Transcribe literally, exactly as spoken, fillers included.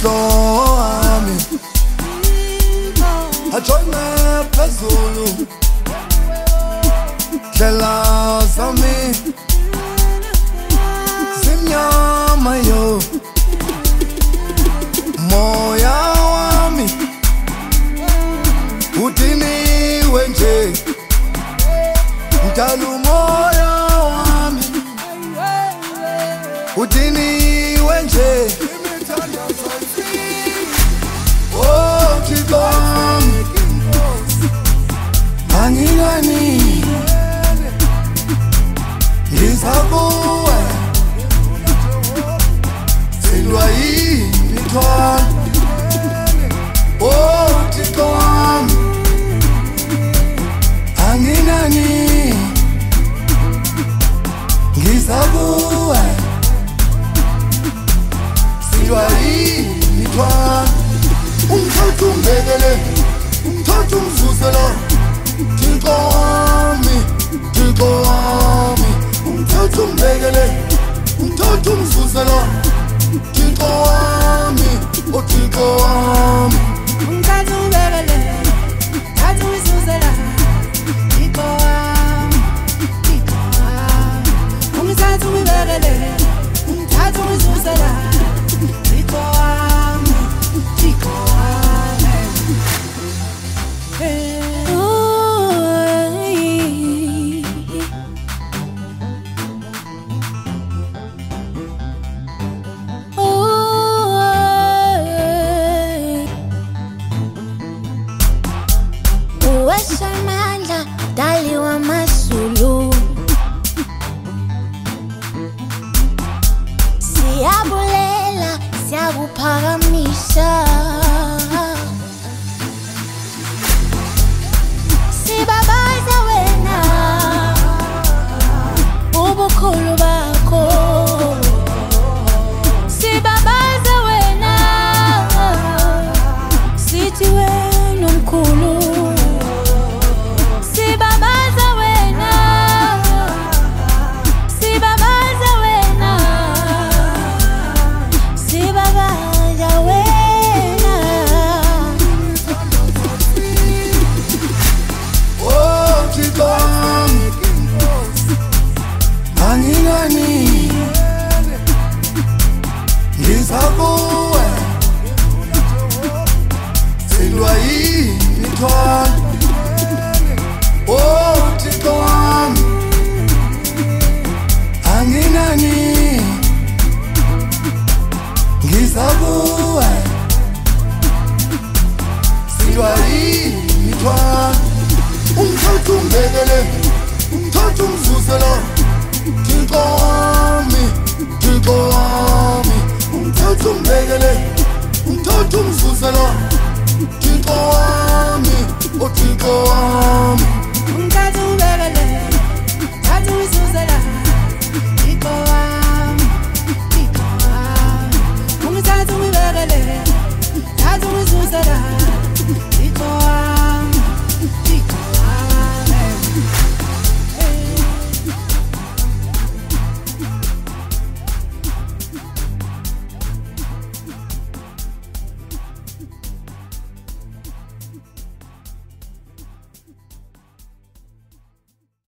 wami ajoyne phezulu dlela zami zimnyama yo moya wami udiniwe nje mdala umoya wami udiniwe nje oh Tigom angilani ngisabuwe silwa yimithwalo oh Tigom angilani ngisabuwe silwa yimithwalo umthatha umbekele umthatha umzuzela Thixo wami Thixo wami umthatha umbekele umthatha umzuzela Thixo wami oh Thixo wami umthatha umbekele umthatha umzuzela Thixo wami Thixo wami umthatha umbekele umthatha umzuzela Thixo wami Thixo wami Uwesamandla dali wamaZulu siyabulela siyakuphakamisa sibabaza wena ubukhulu bakho sibabaza wena sithi wena umkhulu sibabaza wena sibabaza wena sibabaza wena oh Tigom angilani ngisabuwe silwa yimithwalo oh Thixo wami angilani ngisabuwe silwa yimithwalo umthatha umbekele umthatha umzuzela Thixo wami Thixo wami umthatha umbekele umthatha umzuzela Thixo wami oh Thixo wami umthatha umbekele umthatha umzuzela Thixo wami